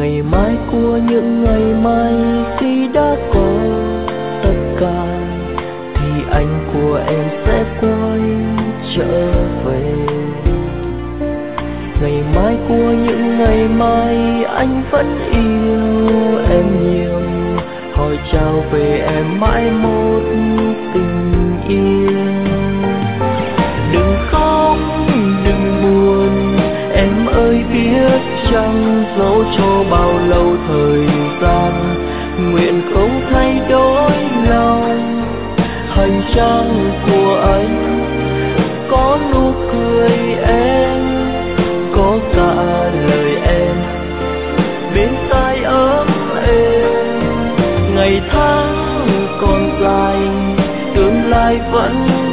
ngày mai của những ngày mai khi đã có tất cả thì anh của em sẽ quay trở về. Ngày mai của những ngày mai anh vẫn yêu em nhiều, hỏi trao về em mãi một tình yêu. Đừng khóc đừng buồn em ơi, biết chăng dẫu cho bao lâu thời gian nguyện không thay đổi lòng. Hành trang của anh có nụ cười em, có cả lời em bên tai ấm êm. Ngày tháng còn dài tương lai vẫn